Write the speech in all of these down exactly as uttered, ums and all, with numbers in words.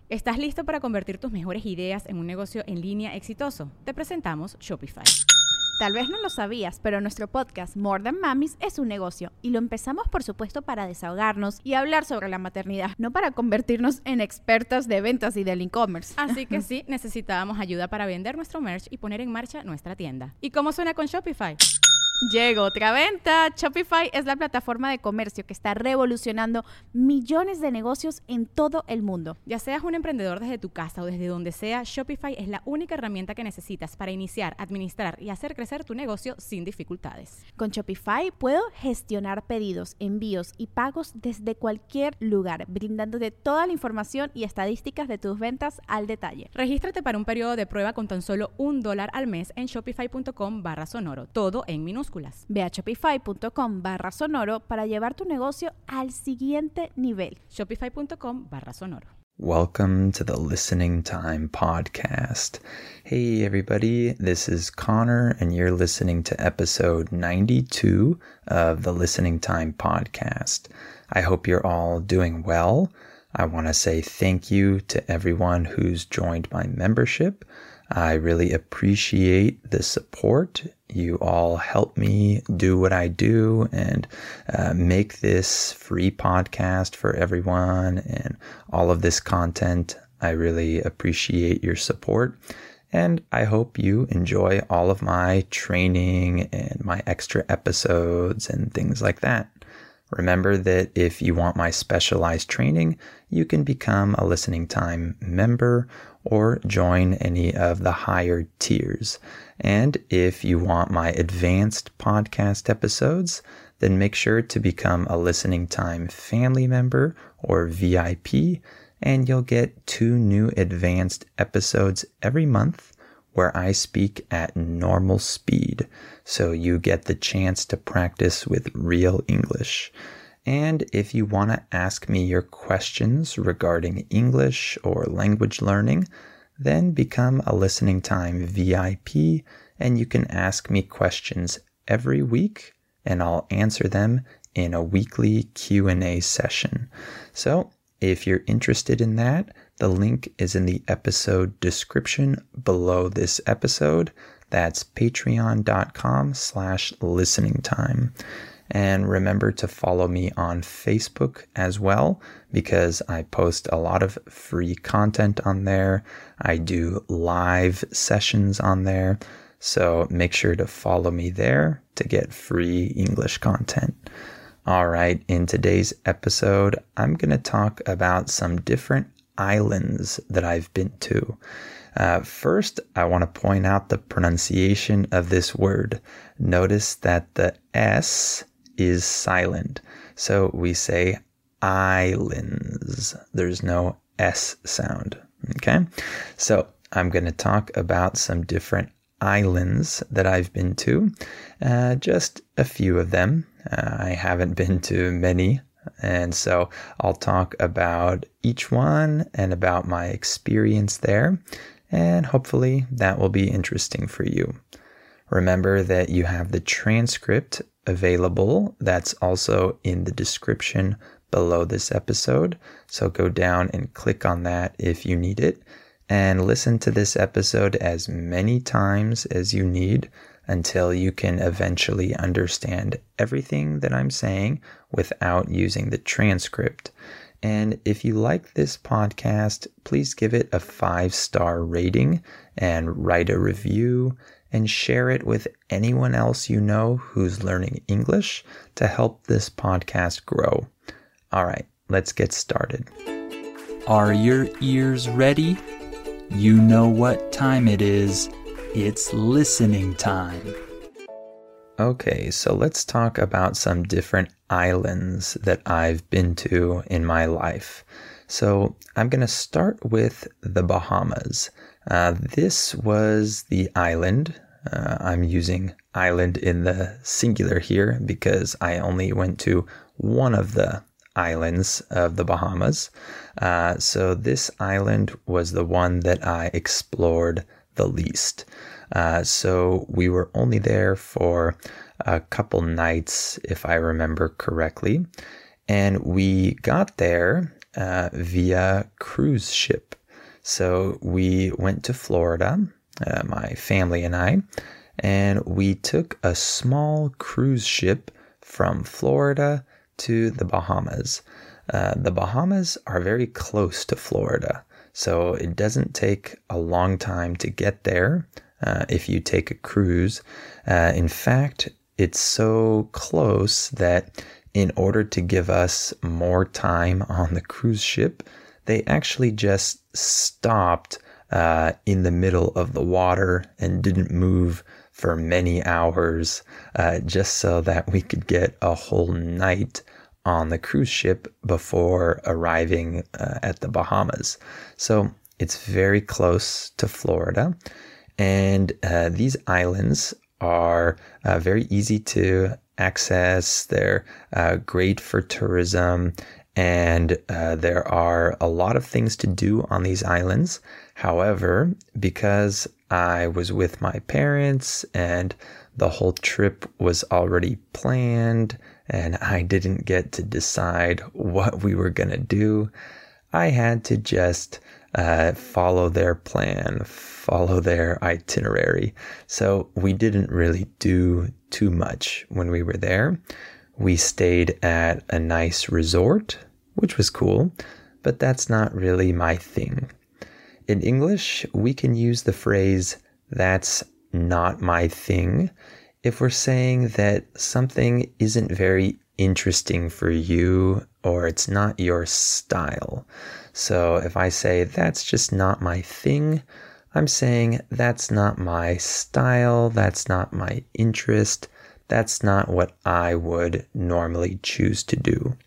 ¿Estás listo para convertir tus mejores ideas en un negocio en línea exitoso? Te presentamos Shopify. Tal vez no lo sabías, pero nuestro podcast More Than Mamis es un negocio y lo empezamos por supuesto para desahogarnos y hablar sobre la maternidad, no para convertirnos en expertas de ventas y del e-commerce. Así que sí, necesitábamos ayuda para vender nuestro merch y poner en marcha nuestra tienda. ¿Y cómo suena con Shopify? Llegó otra venta. Shopify es la plataforma de comercio que está revolucionando millones de negocios en todo el mundo. Ya seas un emprendedor desde tu casa o desde donde sea, Shopify es la única herramienta que necesitas para iniciar, administrar y hacer crecer tu negocio sin dificultades. Con Shopify puedo gestionar pedidos, envíos y pagos desde cualquier lugar, brindándote toda la información y estadísticas de tus ventas al detalle. Regístrate para un periodo de prueba con tan solo un dólar al mes en shopify.com barra sonoro, todo en minúsculas. Ve a shopify.com barra sonoro para llevar tu negocio al siguiente nivel. Shopify.com barra sonoro. Welcome to the Listening Time Podcast. Hey everybody, this is Connor and you're listening to episode ninety-two of the Listening Time Podcast. I hope you're all doing well. I want to say thank you to everyone who's joined my membership. I really appreciate the support. You all help me do what I do and uh, make this free podcast for everyone and all of this content. I really appreciate your support. And I hope you enjoy all of my training and my extra episodes and things like that. Remember that if you want my specialized training, you can become a Listening Time member or join any of the higher tiers. And if you want my advanced podcast episodes, then make sure to become a Listening Time family member or V I P, and you'll get two new advanced episodes every month where I speak at normal speed, so you get the chance to practice with real English. And if you want to ask me your questions regarding English or language learning, then become a Listening Time V I P, and you can ask me questions every week, and I'll answer them in a weekly Q and A session. So if you're interested in that, the link is in the episode description below this episode. That's patreon.com slash listening time. And remember to follow me on Facebook as well, because I post a lot of free content on there. I do live sessions on there. So make sure to follow me there to get free English content. All right, in today's episode, I'm going to talk about some different islands that I've been to. Uh, first, I want to point out the pronunciation of this word. Notice that the S is silent. So we say islands. There's no S sound. Okay? So I'm going to talk about some different islands that I've been to. Uh, just a few of them. Uh, I haven't been to many. And so I'll talk about each one and about my experience there. And hopefully that will be interesting for you. Remember that you have the transcript available. That's also in the description below this episode. So go down and click on that if you need it. And listen to this episode as many times as you need until you can eventually understand everything that I'm saying without using the transcript. And if you like this podcast, please give it a five-star rating and write a review and share it with anyone else you know who's learning English to help this podcast grow. All right, let's get started. Are your ears ready? You know what time it is. It's listening time. Okay, so let's talk about some different islands that I've been to in my life. So I'm going to start with the Bahamas. Uh, this was the island. Uh, I'm using island in the singular here because I only went to one of the islands of the Bahamas. Uh, so this island was the one that I explored the least. Uh, so we were only there for a couple nights, if I remember correctly. And we got there uh, via cruise ship. So we went to Florida, uh, my family and I, and we took a small cruise ship from Florida to the Bahamas. Uh, the Bahamas are very close to Florida, so it doesn't take a long time to get there uh, if you take a cruise. Uh, in fact, it's so close that in order to give us more time on the cruise ship, they actually just stopped uh, in the middle of the water and didn't move for many hours, uh, just so that we could get a whole night on the cruise ship before arriving uh, at the Bahamas. So it's very close to Florida, and uh, these islands are uh, very easy to access. They're uh, great for tourism, and uh, there are a lot of things to do on these islands. However, because I was with my parents and the whole trip was already planned and I didn't get to decide what we were going to do, I had to just uh, follow their plan, follow their itinerary. So we didn't really do too much when we were there. We stayed at a nice resort, which was cool, but that's not really my thing. In English, we can use the phrase, "that's not my thing," if we're saying that something isn't very interesting for you or it's not your style. So if I say, "that's just not my thing," I'm saying that's not my style, that's not my interest, that's not what I would normally choose to do.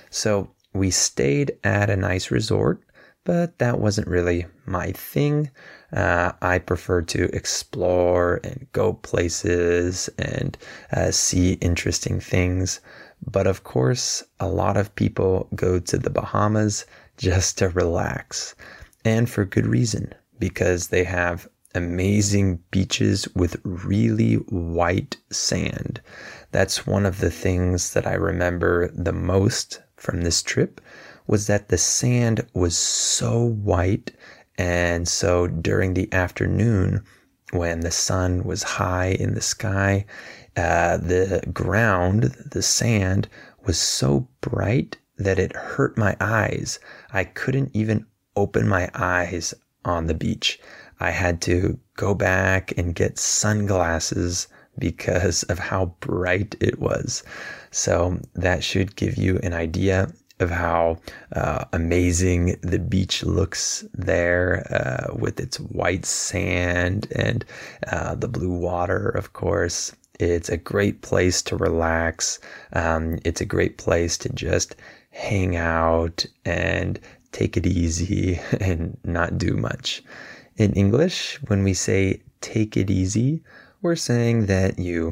So we stayed at a nice resort, but that wasn't really my thing. Uh, I prefer to explore and go places and uh, see interesting things. But of course, a lot of people go to the Bahamas just to relax. And for good reason, because they have amazing beaches with really white sand. That's one of the things that I remember the most from this trip, was that the sand was so white. And so during the afternoon, when the sun was high in the sky, uh, the ground, the sand, was so bright that it hurt my eyes. I couldn't even open my eyes on the beach. I had to go back and get sunglasses because of how bright it was. So that should give you an idea of how uh, amazing the beach looks there uh, with its white sand and uh, the blue water, of course. It's a great place to relax. Um, it's a great place to just hang out and take it easy and not do much. In English, when we say take it easy, we're saying that you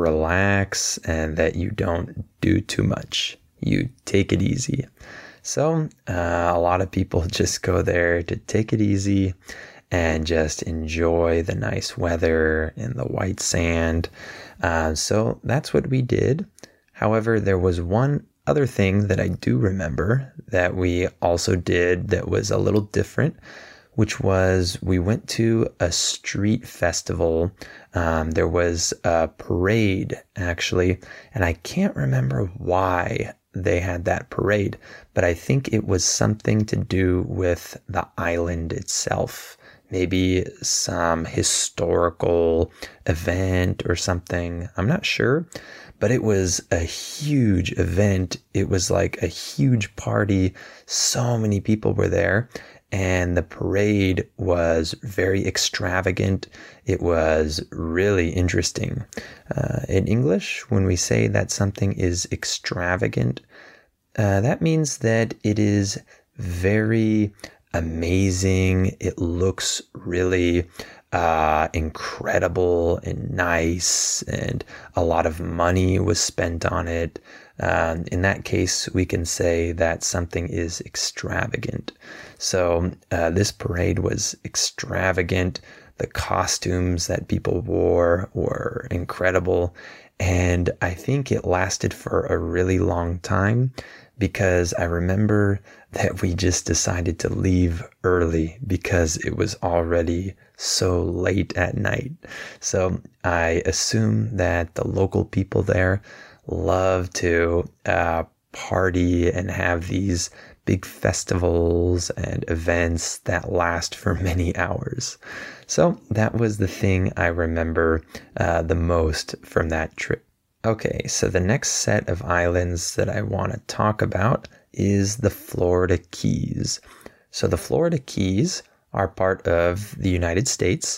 relax and that you don't do too much. You take it easy. So uh, a lot of people just go there to take it easy and just enjoy the nice weather and the white sand. Uh, so that's what we did. However, there was one other thing that I do remember that we also did that was a little different, which was we went to a street festival. Um, there was a parade, actually, and I can't remember why they had that parade, but I think it was something to do with the island itself. Maybe some historical event or something. I'm not sure, but it was a huge event. It was like a huge party. So many people were there. And the parade was very extravagant. It was really interesting. Uh, in English, when we say that something is extravagant, uh, that means that it is very amazing. It looks really uh, incredible and nice, and a lot of money was spent on it. Um, in that case, we can say that something is extravagant. So uh, this parade was extravagant. The costumes that people wore were incredible. And I think it lasted for a really long time because I remember that we just decided to leave early because it was already so late at night. So I assume that the local people there love to uh, party and have these big festivals and events that last for many hours. So that was the thing I remember uh, the most from that trip. Okay, so the next set of islands that I want to talk about is the Florida Keys. So the Florida Keys are part of the United States,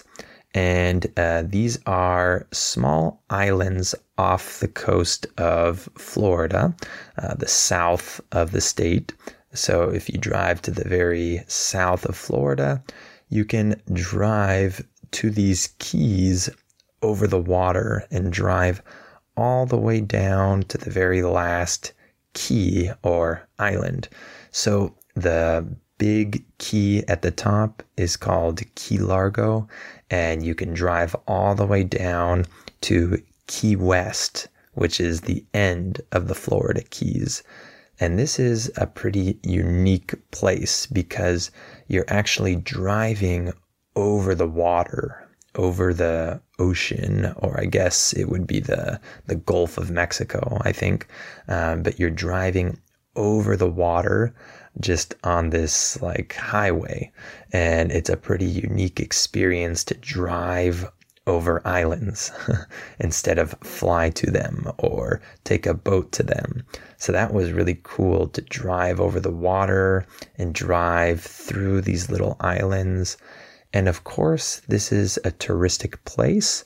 and uh, these are small islands off the coast of Florida, uh, the south of the state. So if you drive to the very south of Florida, you can drive to these keys over the water and drive all the way down to the very last key or island. So the big key at the top is called Key Largo, and you can drive all the way down to Key West, which is the end of the Florida Keys. And this is a pretty unique place because you're actually driving over the water, over the ocean, or I guess it would be the, the Gulf of Mexico, I think. Um, but you're driving over the water just on this like highway. And it's a pretty unique experience to drive over islands instead of fly to them or take a boat to them. So that was really cool to drive over the water and drive through these little islands. And of course, this is a touristic place,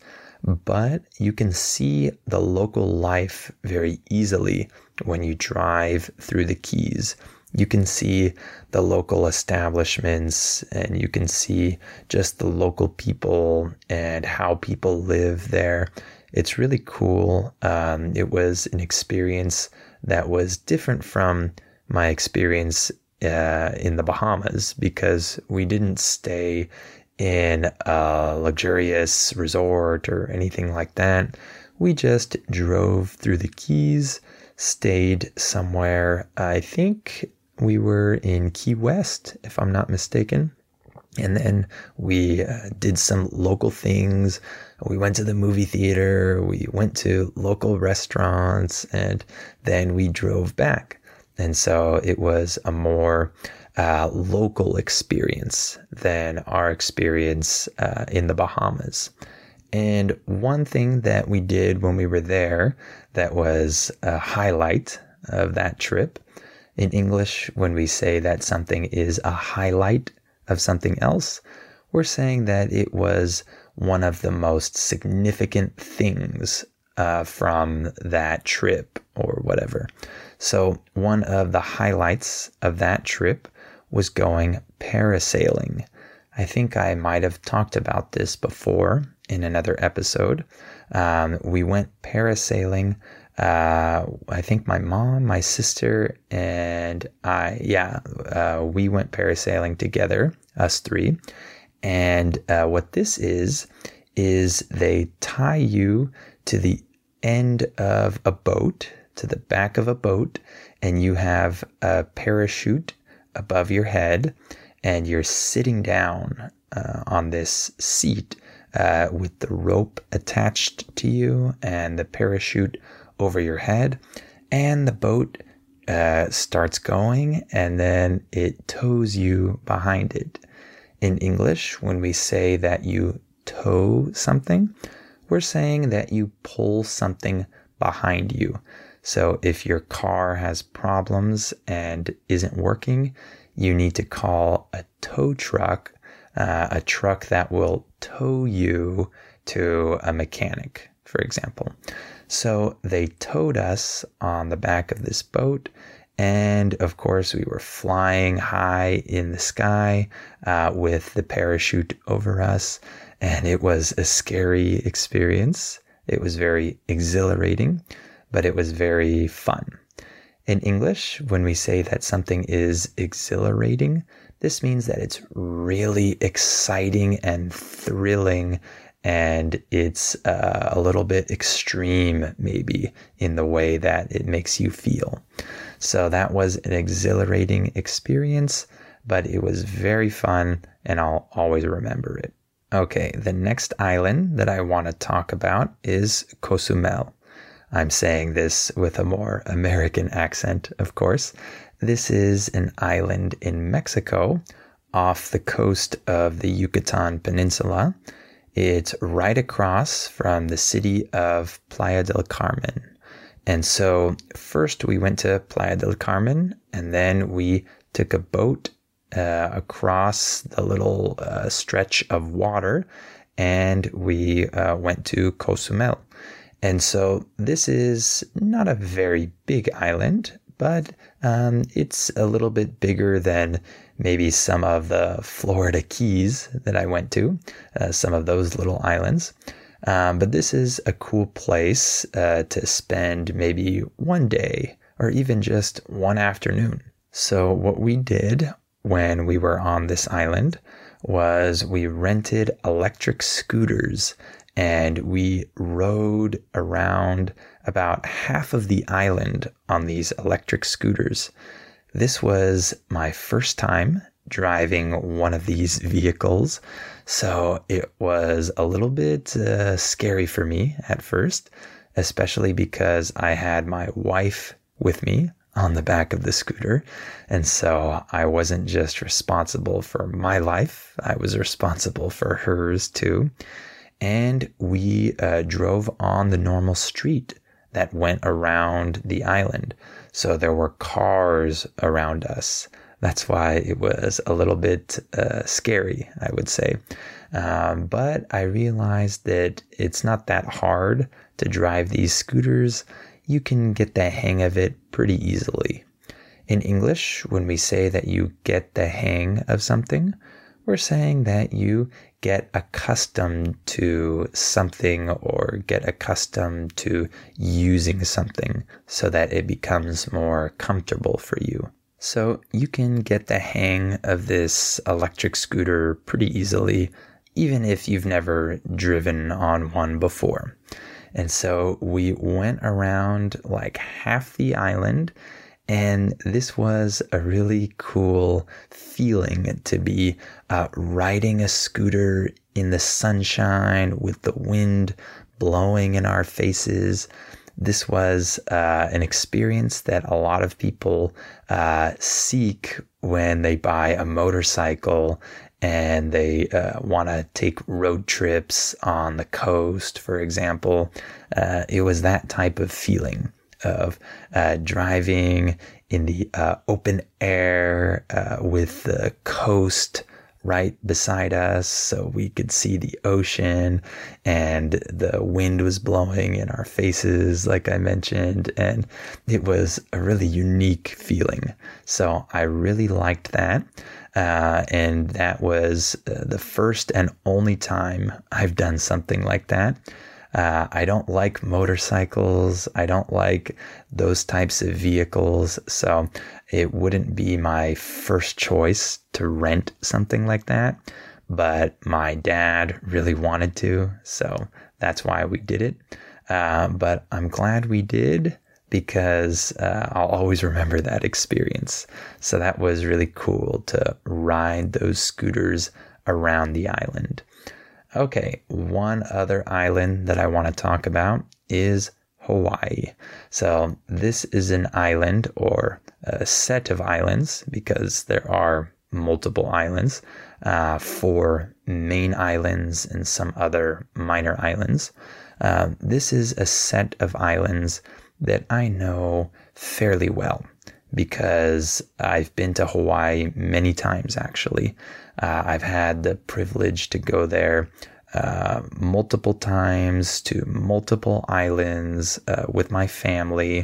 but you can see the local life very easily when you drive through the Keys. You can see the local establishments, and you can see just the local people and how people live there. It's really cool. Um, it was an experience that was different from my experience uh, in the Bahamas because we didn't stay in a luxurious resort or anything like that. We just drove through the Keys, stayed somewhere. I think we were in Key West, if I'm not mistaken. And then we uh, did some local things. We went to the movie theater. We went to local restaurants, and then we drove back. And so it was a more uh, local experience than our experience uh, in the Bahamas. And one thing that we did when we were there that was a highlight of that trip. In English, when we say that something is a highlight of something else, we're saying that it was one of the most significant things uh, from that trip or whatever. So one of the highlights of that trip was going parasailing. I think I might have talked about this before in another episode. Um, we went parasailing. Uh, I think my mom, my sister, and I, yeah, uh, we went parasailing together, us three. And uh, what this is, is they tie you to the end of a boat, to the back of a boat, and you have a parachute above your head, and you're sitting down uh, on this seat uh, with the rope attached to you and the parachute over your head, and the boat uh, starts going, and then it tows you behind it. In English, when we say that you tow something, we're saying that you pull something behind you. So if your car has problems and isn't working, you need to call a tow truck, uh, a truck that will tow you to a mechanic, for example. So they towed us on the back of this boat, and of course we were flying high in the sky uh, with the parachute over us, and it was a scary experience. It was very exhilarating, but it was very fun. In English, when we say that something is exhilarating, this means that it's really exciting and thrilling, and it's uh, a little bit extreme maybe in the way that it makes you feel. So that was an exhilarating experience, but it was very fun, and I'll always remember it. Okay, the next island that I want to talk about is Cozumel. I'm saying this with a more American accent, of course. This is an island in Mexico off the coast of the Yucatan Peninsula. It's right across from the city of Playa del Carmen. And so first we went to Playa del Carmen, and then we took a boat uh, across the little uh, stretch of water, and we uh, went to Cozumel. And so this is not a very big island, but um, it's a little bit bigger than maybe some of the Florida Keys that I went to, uh, some of those little islands. Um, but this is a cool place uh, to spend maybe one day or even just one afternoon. So what we did when we were on this island was we rented electric scooters, and we rode around about half of the island on these electric scooters. This was my first time driving one of these vehicles, so it was a little bit uh, scary for me at first, especially because I had my wife with me on the back of the scooter, and so I wasn't just responsible for my life, I was responsible for hers too. And we uh, drove on the normal street that went around the island. So there were cars around us. That's why it was a little bit uh, scary, I would say. Um, but I realized that it's not that hard to drive these scooters. You can get the hang of it pretty easily. In English, when we say that you get the hang of something, we're saying that you get accustomed to something or get accustomed to using something so that it becomes more comfortable for you. So you can get the hang of this electric scooter pretty easily, even if you've never driven on one before. And so we went around like half the island, and this was a really cool feeling to be uh, riding a scooter in the sunshine with the wind blowing in our faces. This was uh, an experience that a lot of people uh, seek when they buy a motorcycle and they uh, want to take road trips on the coast, for example. Uh, it was that type of feeling of uh, driving in the uh, open air uh, with the coast right beside us, so we could see the ocean, and the wind was blowing in our faces, like I mentioned, and it was a really unique feeling. So I really liked that, uh, and that was uh, the first and only time I've done something like that. Uh, I don't like motorcycles. I don't like those types of vehicles. So it wouldn't be my first choice to rent something like that. But my dad really wanted to. So that's why we did it. Uh, but I'm glad we did, because uh, I'll always remember that experience. So that was really cool to ride those scooters around the island. Okay, one other island that I want to talk about is Hawaii. So this is an island, or a set of islands, because there are multiple islands, uh, four main islands and some other minor islands. Uh, this is a set of islands that I know fairly well, because I've been to Hawaii many times, actually. Uh, I've had the privilege to go there uh, multiple times to multiple islands uh, with my family,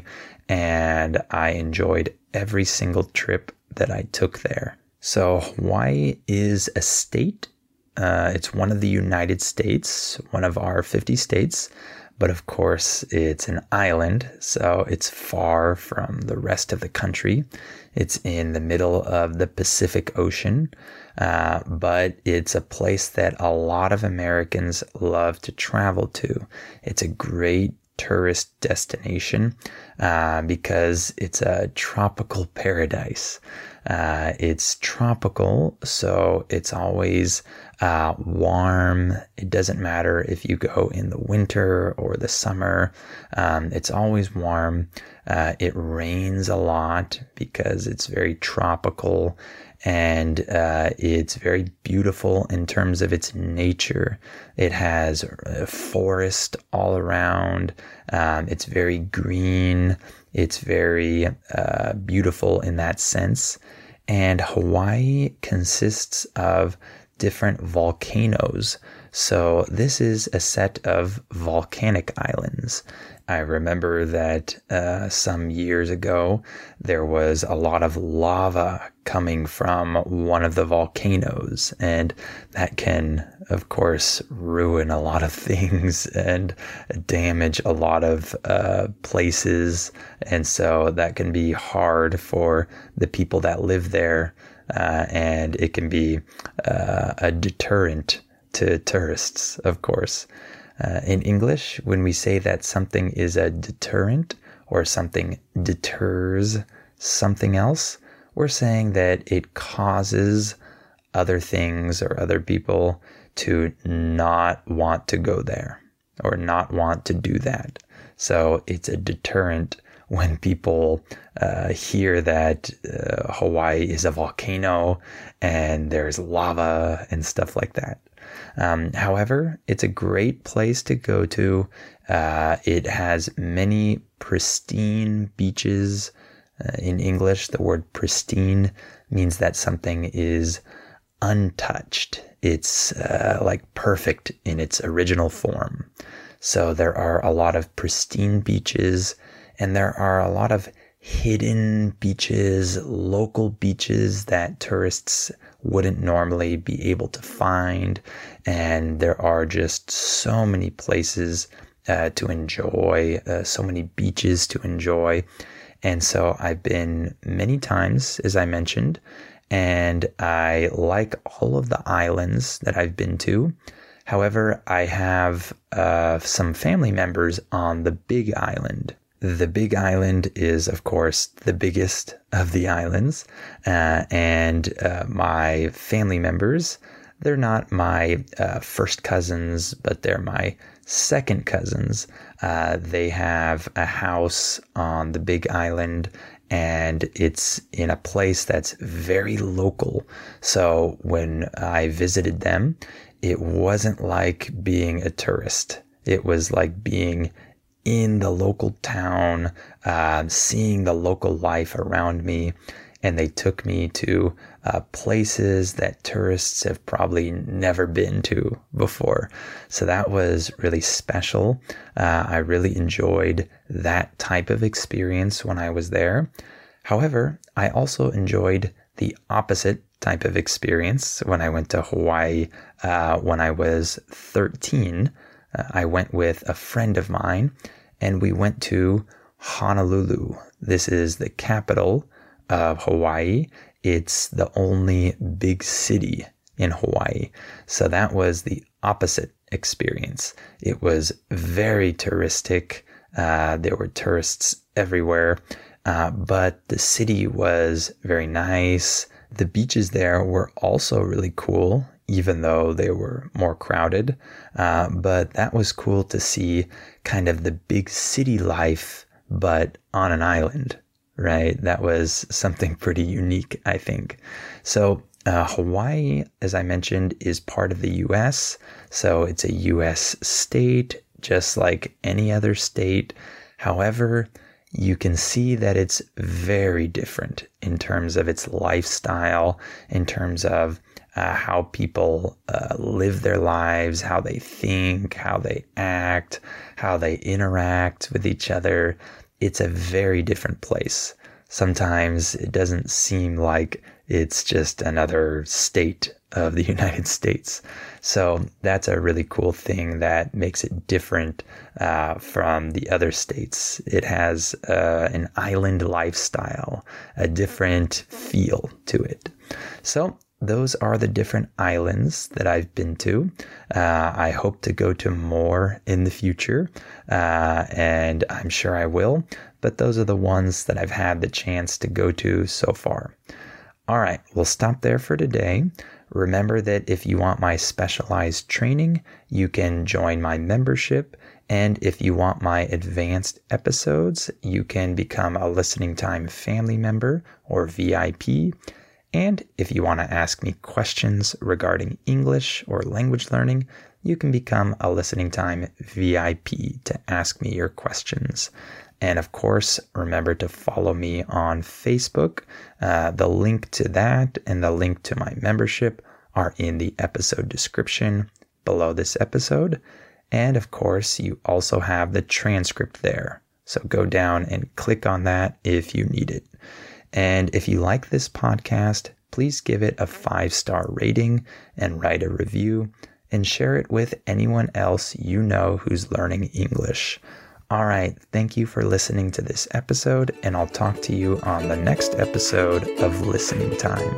and I enjoyed every single trip that I took there. So Hawaii is a state. Uh, it's one of the United States, one of our fifty states. But of course, it's an island, so it's far from the rest of the country. It's in the middle of the Pacific Ocean, uh, but it's a place that a lot of Americans love to travel to. It's a great tourist destination uh, because it's a tropical paradise. Uh, it's tropical, so it's always uh, warm. It doesn't matter if you go in the winter or the summer. Um, it's always warm. Uh, it rains a lot because it's very tropical, and uh, it's very beautiful in terms of its nature. It has a forest all around. Um, it's very green. It's very uh, beautiful in that sense. And Hawaii consists of different volcanoes. So this is a set of volcanic islands. I remember that uh, some years ago, there was a lot of lava coming from one of the volcanoes, and that can, of course, ruin a lot of things and damage a lot of uh, places. And so that can be hard for the people that live there, uh, and it can be uh, a deterrent to tourists, of course. Uh, in English, when we say that something is a deterrent or something deters something else, we're saying that it causes other things or other people to not want to go there or not want to do that. So it's a deterrent when people uh, hear that uh, Hawaii is a volcano and there's lava and stuff like that. Um, however, it's a great place to go to. Uh, it has many pristine beaches. Uh, in English, the word pristine means that something is untouched. It's uh, like perfect in its original form. So there are a lot of pristine beaches, and there are a lot of hidden beaches, local beaches that tourists wouldn't normally be able to find. And there are just so many places uh, to enjoy, uh, so many beaches to enjoy. And so I've been many times, as I mentioned, and I like all of the islands that I've been to. However, I have uh, some family members on the Big Island. The Big Island is, of course, the biggest of the islands, uh, and uh, my family members, they're not my uh, first cousins, but they're my second cousins. Uh, they have a house on the Big Island, and it's in a place that's very local. So when I visited them, it wasn't like being a tourist. It was like being in the local town, uh, seeing the local life around me. And they took me to uh, places that tourists have probably never been to before. So that was really special. Uh, I really enjoyed that type of experience when I was there. However, I also enjoyed the opposite type of experience when I went to Hawaii uh, when I was thirteen. Uh, I went with a friend of mine, and we went to Honolulu. This is the capital of Hawaii. It's the only big city in Hawaii. So that was the opposite experience. It was very touristic. Uh, there were tourists everywhere, uh, but the city was very nice. The beaches there were also really cool, even though they were more crowded. Uh, but that was cool to see kind of the big city life, but on an island, right? That was something pretty unique, I think. So uh, Hawaii, as I mentioned, is part of the U S. So it's a U S state, just like any other state. However, you can see that it's very different in terms of its lifestyle, in terms of Uh, how people uh, live their lives, how they think, how they act, how they interact with each other. It's a very different place. Sometimes it doesn't seem like it's just another state of the United States. So that's a really cool thing that makes it different uh, from the other states. It has uh, an island lifestyle, a different feel to it. So those are the different islands that I've been to. Uh, I hope to go to more in the future, uh, and I'm sure I will, but those are the ones that I've had the chance to go to so far. All right, we'll stop there for today. Remember that if you want my specialized training, you can join my membership. And if you want my advanced episodes, you can become a Listening Time family member or V I P. And if you want to ask me questions regarding English or language learning, you can become a Listening Time V I P to ask me your questions. And of course, remember to follow me on Facebook. Uh, the link to that and the link to my membership are in the episode description below this episode. And of course, you also have the transcript there. So go down and click on that if you need it. And if you like this podcast, please give it a five-star rating and write a review and share it with anyone else you know who's learning English. All right, thank you for listening to this episode, and I'll talk to you on the next episode of Listening Time.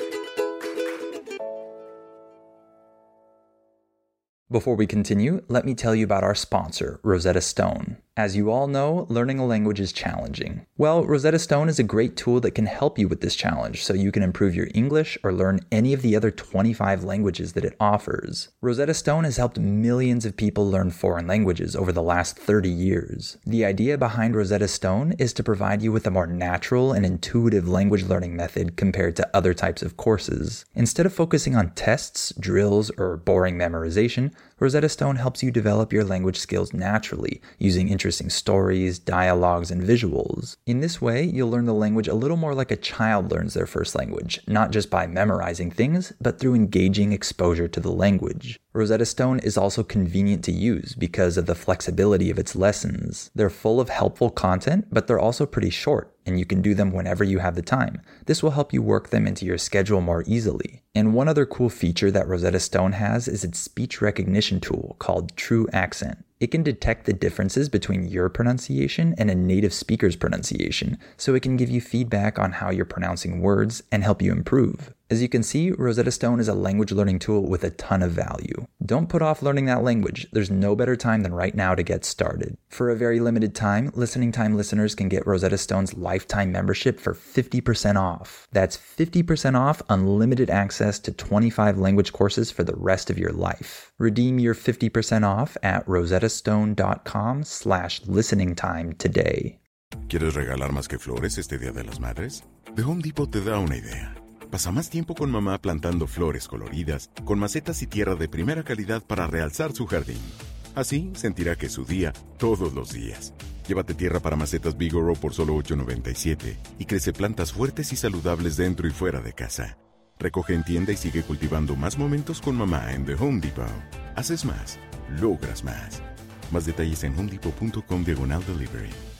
Before we continue, let me tell you about our sponsor, Rosetta Stone. As you all know, learning a language is challenging. Well, Rosetta Stone is a great tool that can help you with this challenge so you can improve your English or learn any of the other twenty-five languages that it offers. Rosetta Stone has helped millions of people learn foreign languages over the last thirty years. The idea behind Rosetta Stone is to provide you with a more natural and intuitive language learning method compared to other types of courses. Instead of focusing on tests, drills, or boring memorization, Rosetta Stone helps you develop your language skills naturally, using interesting stories, dialogues, and visuals. In this way, you'll learn the language a little more like a child learns their first language, not just by memorizing things, but through engaging exposure to the language. Rosetta Stone is also convenient to use because of the flexibility of its lessons. They're full of helpful content, but they're also pretty short, and you can do them whenever you have the time. This will help you work them into your schedule more easily. And one other cool feature that Rosetta Stone has is its speech recognition tool called True Accent. It can detect the differences between your pronunciation and a native speaker's pronunciation, so it can give you feedback on how you're pronouncing words and help you improve. As you can see, Rosetta Stone is a language learning tool with a ton of value. Don't put off learning that language. There's no better time than right now to get started. For a very limited time, Listening Time listeners can get Rosetta Stone's lifetime membership for fifty percent off. That's fifty percent off unlimited access to twenty-five language courses for the rest of your life. Redeem your fifty percent off at rosettastone.com slash listening time today. ¿Quieres regalar más que flores este Día de las Madres? The Home Depot te da una idea. Pasa más tiempo con mamá plantando flores coloridas, con macetas y tierra de primera calidad para realzar su jardín. Así sentirá que es su día todos los días. Llévate tierra para macetas Bigoro por solo ocho noventa y siete y crece plantas fuertes y saludables dentro y fuera de casa. Recoge en tienda y sigue cultivando más momentos con mamá en The Home Depot. Haces más, logras más. Más detalles en homedepot.com diagonal delivery.